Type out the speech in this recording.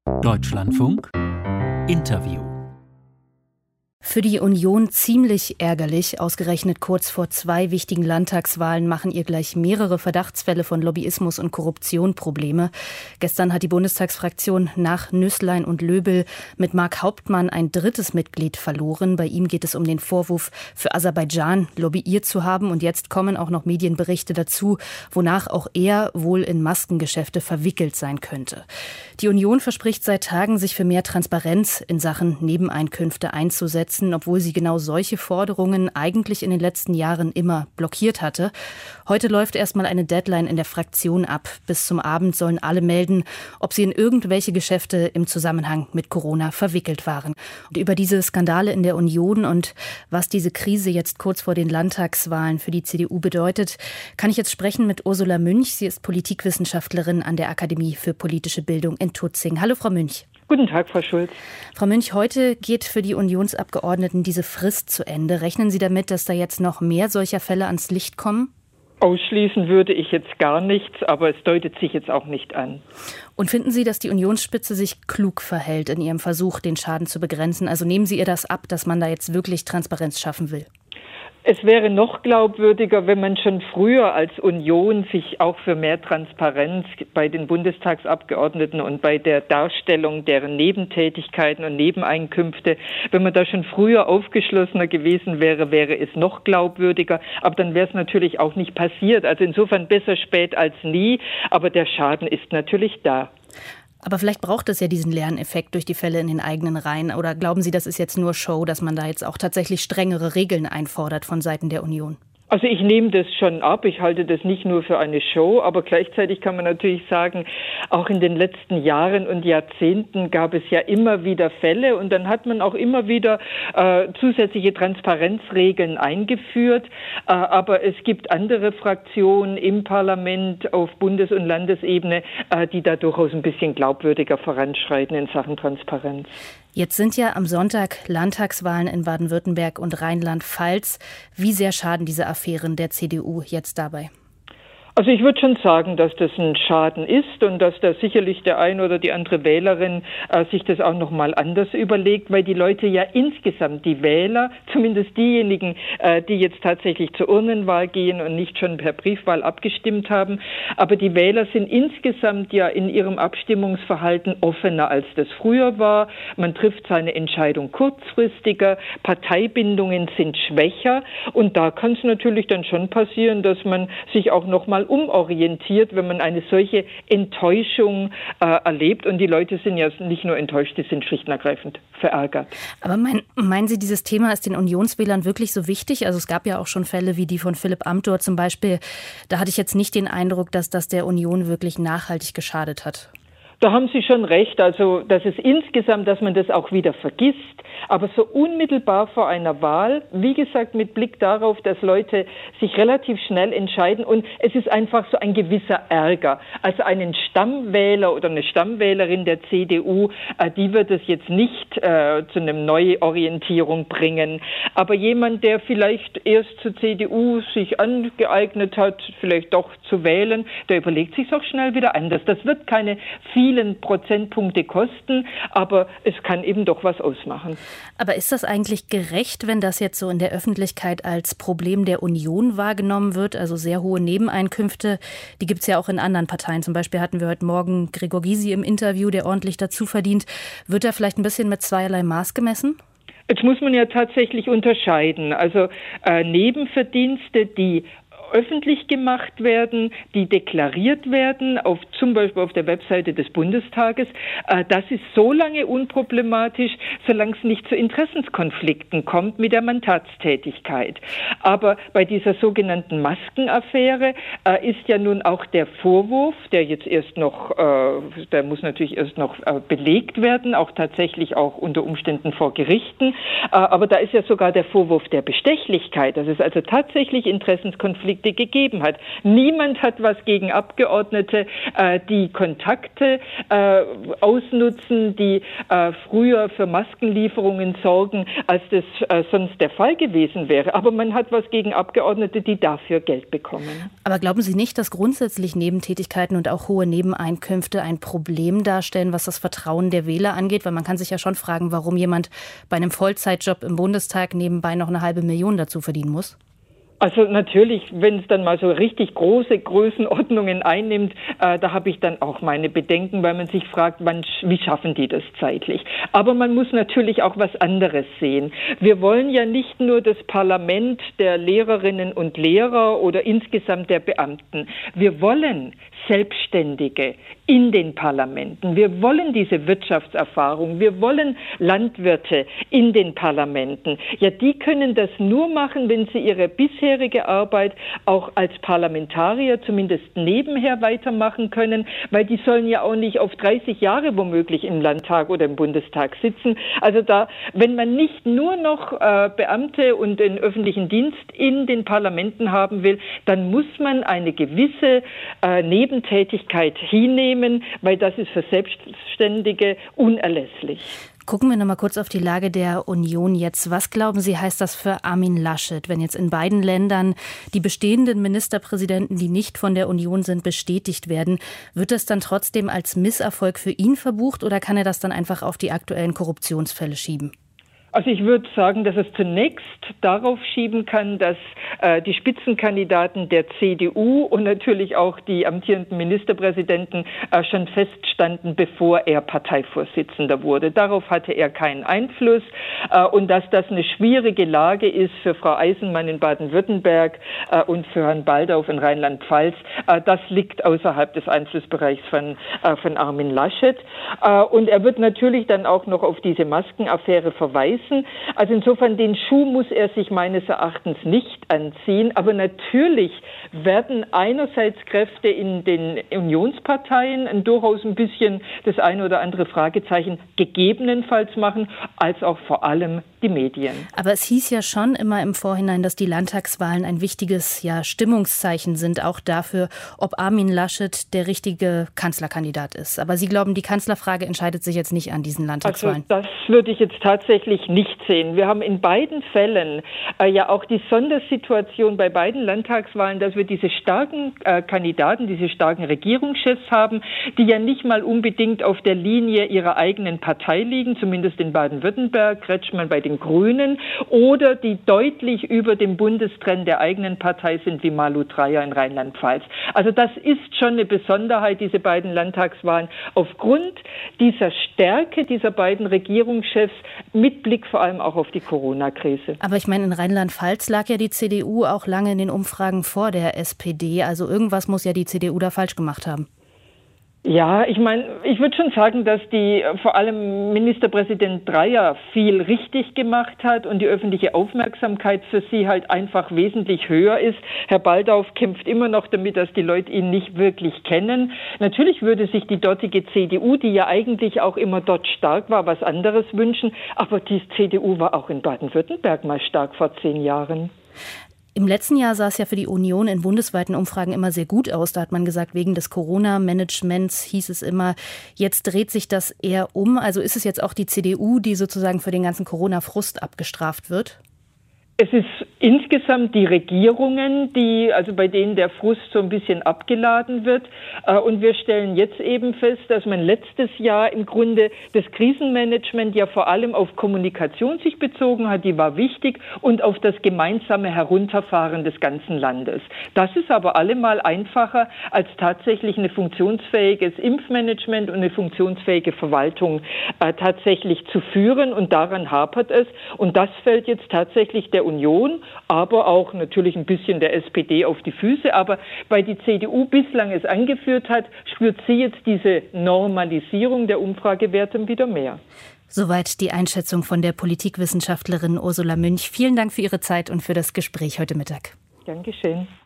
Deutschlandfunk Interview. Für die Union ziemlich ärgerlich. Ausgerechnet kurz vor 2 wichtigen Landtagswahlen machen ihr gleich mehrere Verdachtsfälle von Lobbyismus und Korruption Probleme. Gestern hat die Bundestagsfraktion nach Nüßlein und Löbel mit Mark Hauptmann ein 3. Mitglied verloren. Bei ihm geht es um den Vorwurf, für Aserbaidschan lobbyiert zu haben. Und jetzt kommen auch noch Medienberichte dazu, wonach auch er wohl in Maskengeschäfte verwickelt sein könnte. Die Union verspricht seit Tagen, sich für mehr Transparenz in Sachen Nebeneinkünfte einzusetzen, obwohl sie genau solche Forderungen eigentlich in den letzten Jahren immer blockiert hatte. Heute läuft erstmal eine Deadline in der Fraktion ab. Bis zum Abend sollen alle melden, ob sie in irgendwelche Geschäfte im Zusammenhang mit Corona verwickelt waren. Und über diese Skandale in der Union und was diese Krise jetzt kurz vor den Landtagswahlen für die CDU bedeutet, kann ich jetzt sprechen mit Ursula Münch. Sie ist Politikwissenschaftlerin an der Akademie für politische Bildung in Tutzing. Hallo, Frau Münch. Guten Tag, Frau Schulz. Frau Münch, heute geht für die Unionsabgeordneten diese Frist zu Ende. Rechnen Sie damit, dass da jetzt noch mehr solcher Fälle ans Licht kommen? Ausschließen würde ich jetzt gar nichts, aber es deutet sich jetzt auch nicht an. Und finden Sie, dass die Unionsspitze sich klug verhält in ihrem Versuch, den Schaden zu begrenzen? Also nehmen Sie ihr das ab, dass man da jetzt wirklich Transparenz schaffen will? Es wäre noch glaubwürdiger, wenn man schon früher als Union sich auch für mehr Transparenz bei den Bundestagsabgeordneten und bei der Darstellung deren Nebentätigkeiten und Nebeneinkünfte, wenn man da schon früher aufgeschlossener gewesen wäre, wäre es noch glaubwürdiger. Aber dann wäre es natürlich auch nicht passiert. Also insofern besser spät als nie. Aber der Schaden ist natürlich da. Aber vielleicht braucht es ja diesen Lerneffekt durch die Fälle in den eigenen Reihen. Oder glauben Sie, das ist jetzt nur Show, dass man da jetzt auch tatsächlich strengere Regeln einfordert von Seiten der Union? Also ich nehme das schon ab. Ich halte das nicht nur für eine Show, aber gleichzeitig kann man natürlich sagen, auch in den letzten Jahren und Jahrzehnten gab es ja immer wieder Fälle und dann hat man auch immer wieder zusätzliche Transparenzregeln eingeführt. Aber es gibt andere Fraktionen im Parlament auf Bundes- und Landesebene, die da durchaus ein bisschen glaubwürdiger voranschreiten in Sachen Transparenz. Jetzt sind ja am Sonntag Landtagswahlen in Baden-Württemberg und Rheinland-Pfalz. Wie sehr schaden diese Affären der CDU jetzt dabei? Also ich würde schon sagen, dass das ein Schaden ist und dass da sicherlich der eine oder die andere Wählerin sich das auch noch mal anders überlegt, weil die Leute ja insgesamt, die Wähler, zumindest diejenigen, die jetzt tatsächlich zur Urnenwahl gehen und nicht schon per Briefwahl abgestimmt haben, aber die Wähler sind insgesamt ja in ihrem Abstimmungsverhalten offener, als das früher war. Man trifft seine Entscheidung kurzfristiger, Parteibindungen sind schwächer und da kann es natürlich dann schon passieren, dass man sich auch noch mal umorientiert, wenn man eine solche Enttäuschung erlebt. Und die Leute sind ja nicht nur enttäuscht, die sind schlicht und ergreifend verärgert. Aber meinen Sie, dieses Thema ist den Unionswählern wirklich so wichtig? Also es gab ja auch schon Fälle wie die von Philipp Amthor zum Beispiel. Da hatte ich jetzt nicht den Eindruck, dass das der Union wirklich nachhaltig geschadet hat. Da haben Sie schon recht, also dass es insgesamt, dass man das auch wieder vergisst, aber so unmittelbar vor einer Wahl, wie gesagt, mit Blick darauf, dass Leute sich relativ schnell entscheiden und es ist einfach so ein gewisser Ärger. Also einen Stammwähler oder eine Stammwählerin der CDU, die wird es jetzt nicht zu einer Neuorientierung bringen, aber jemand, der vielleicht erst zur CDU sich angeeignet hat, vielleicht doch zu wählen, der überlegt sich auch schnell wieder anders. Das wird keine vielen Prozentpunkte kosten, aber es kann eben doch was ausmachen. Aber ist das eigentlich gerecht, wenn das jetzt so in der Öffentlichkeit als Problem der Union wahrgenommen wird? Also sehr hohe Nebeneinkünfte, die gibt es ja auch in anderen Parteien. Zum Beispiel hatten wir heute Morgen Gregor Gysi im Interview, der ordentlich dazu verdient. Wird da vielleicht ein bisschen mit zweierlei Maß gemessen? Jetzt muss man ja tatsächlich unterscheiden. Also Nebenverdienste, die öffentlich gemacht werden, die deklariert werden, zum Beispiel auf der Webseite des Bundestages. Das ist so lange unproblematisch, solange es nicht zu Interessenskonflikten kommt mit der Mandatstätigkeit. Aber bei dieser sogenannten Maskenaffäre ist ja nun auch der Vorwurf, der jetzt erst noch, der muss natürlich erst noch belegt werden, auch tatsächlich auch unter Umständen vor Gerichten. Aber da ist ja sogar der Vorwurf der Bestechlichkeit, dass es also tatsächlich Interessenskonflikte Defizite gegeben hat. Niemand hat was gegen Abgeordnete, die Kontakte ausnutzen, die früher für Maskenlieferungen sorgen, als das sonst der Fall gewesen wäre. Aber man hat was gegen Abgeordnete, die dafür Geld bekommen. Aber glauben Sie nicht, dass grundsätzlich Nebentätigkeiten und auch hohe Nebeneinkünfte ein Problem darstellen, was das Vertrauen der Wähler angeht? Weil man kann sich ja schon fragen, warum jemand bei einem Vollzeitjob im Bundestag nebenbei noch eine halbe Million dazu verdienen muss. Also natürlich, wenn es dann mal so richtig große Größenordnungen einnimmt, da habe ich dann auch meine Bedenken, weil man sich fragt, wie schaffen die das zeitlich? Aber man muss natürlich auch was anderes sehen. Wir wollen ja nicht nur das Parlament der Lehrerinnen und Lehrer oder insgesamt der Beamten. Wir wollen Selbstständige in den Parlamenten. Wir wollen diese Wirtschaftserfahrung. Wir wollen Landwirte in den Parlamenten. Ja, die können das nur machen, wenn sie ihre bisherige Arbeit auch als Parlamentarier zumindest nebenher weitermachen können, weil die sollen ja auch nicht auf 30 Jahre womöglich im Landtag oder im Bundestag sitzen. Also wenn man nicht nur noch Beamte und den öffentlichen Dienst in den Parlamenten haben will, dann muss man eine gewisse Nebentätigkeit hinnehmen, weil das ist für Selbstständige unerlässlich. Gucken wir noch mal kurz auf die Lage der Union jetzt. Was glauben Sie, heißt das für Armin Laschet, wenn jetzt in beiden Ländern die bestehenden Ministerpräsidenten, die nicht von der Union sind, bestätigt werden? Wird das dann trotzdem als Misserfolg für ihn verbucht oder kann er das dann einfach auf die aktuellen Korruptionsfälle schieben? Also ich würde sagen, dass es zunächst darauf schieben kann, dass die Spitzenkandidaten der CDU und natürlich auch die amtierenden Ministerpräsidenten schon feststanden, bevor er Parteivorsitzender wurde. Darauf hatte er keinen Einfluss und dass das eine schwierige Lage ist für Frau Eisenmann in Baden-Württemberg und für Herrn Baldauf in Rheinland-Pfalz, das liegt außerhalb des Einflussbereichs von Armin Laschet. Und er wird natürlich dann auch noch auf diese Maskenaffäre verweisen. Also insofern, den Schuh muss er sich meines Erachtens nicht anziehen. Aber natürlich werden einerseits Kräfte in den Unionsparteien durchaus ein bisschen das eine oder andere Fragezeichen gegebenenfalls machen, als auch vor allem die Medien. Aber es hieß ja schon immer im Vorhinein, dass die Landtagswahlen ein wichtiges Stimmungszeichen sind, auch dafür, ob Armin Laschet der richtige Kanzlerkandidat ist. Aber Sie glauben, die Kanzlerfrage entscheidet sich jetzt nicht an diesen Landtagswahlen? Also das würde ich jetzt tatsächlich nicht sehen. Wir haben in beiden Fällen ja auch die Sondersituation bei beiden Landtagswahlen, dass wir diese starken Kandidaten, diese starken Regierungschefs haben, die ja nicht mal unbedingt auf der Linie ihrer eigenen Partei liegen, zumindest in Baden-Württemberg, Kretschmann bei den Grünen, oder die deutlich über dem Bundestrend der eigenen Partei sind, wie Malu Dreyer in Rheinland-Pfalz. Also das ist schon eine Besonderheit, diese beiden Landtagswahlen, aufgrund dieser Stärke dieser beiden Regierungschefs mit Blick vor allem auch auf die Corona-Krise. Aber ich meine, in Rheinland-Pfalz lag ja die CDU auch lange in den Umfragen vor der SPD. Also irgendwas muss ja die CDU da falsch gemacht haben. Ja, ich meine, ich würde schon sagen, dass vor allem Ministerpräsident Dreyer viel richtig gemacht hat und die öffentliche Aufmerksamkeit für sie halt einfach wesentlich höher ist. Herr Baldauf kämpft immer noch damit, dass die Leute ihn nicht wirklich kennen. Natürlich würde sich die dortige CDU, die ja eigentlich auch immer dort stark war, was anderes wünschen. Aber die CDU war auch in Baden-Württemberg mal stark vor 10 Jahren. Im letzten Jahr sah es ja für die Union in bundesweiten Umfragen immer sehr gut aus. Da hat man gesagt, wegen des Corona-Managements hieß es immer, jetzt dreht sich das eher um. Also ist es jetzt auch die CDU, die sozusagen für den ganzen Corona-Frust abgestraft wird? Es ist insgesamt die Regierungen, bei denen der Frust so ein bisschen abgeladen wird. Und wir stellen jetzt eben fest, dass man letztes Jahr im Grunde das Krisenmanagement ja vor allem auf Kommunikation sich bezogen hat, die war wichtig, und auf das gemeinsame Herunterfahren des ganzen Landes. Das ist aber allemal einfacher, als tatsächlich ein funktionsfähiges Impfmanagement und eine funktionsfähige Verwaltung tatsächlich zu führen. Und daran hapert es. Und das fällt jetzt tatsächlich der Union, aber auch natürlich ein bisschen der SPD auf die Füße. Aber weil die CDU bislang es angeführt hat, spürt sie jetzt diese Normalisierung der Umfragewerte wieder mehr. Soweit die Einschätzung von der Politikwissenschaftlerin Ursula Münch. Vielen Dank für Ihre Zeit und für das Gespräch heute Mittag. Gern geschehen.